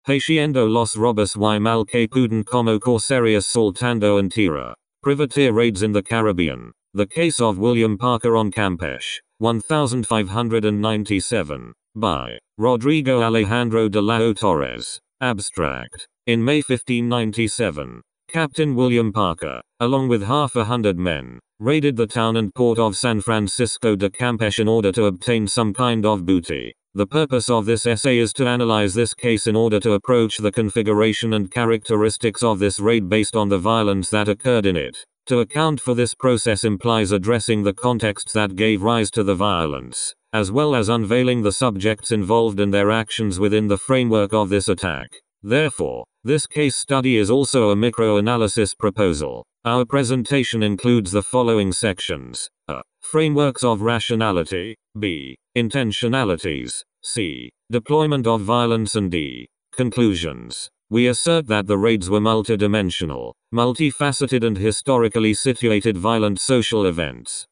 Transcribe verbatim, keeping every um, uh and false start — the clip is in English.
Haciendo los robos y mal que puden como corsarios saltando en tierra. Privateer raids in the Caribbean. The Case of William Parker on Campeche. fifteen ninety-seven. By Rodrigo Alejandro de Lao Torres. Abstract. In May fifteen ninety-seven, Captain William Parker, along with half a hundred men, raided the town and port of San Francisco de Campeche in order to obtain some kind of booty. The purpose of this essay is to analyze this case in order to approach the configuration and characteristics of this raid based on the violence that occurred in it. To account for this process implies addressing the contexts that gave rise to the violence, as well as unveiling the subjects involved and their actions within the framework of this attack. Therefore, this case study is also a microanalysis proposal. Our presentation includes the following sections: A. Frameworks of rationality. B. Intentionalities. C. Deployment of violence, and D. Conclusions. We assert that the raids were multidimensional, multifaceted and historically situated violent social events.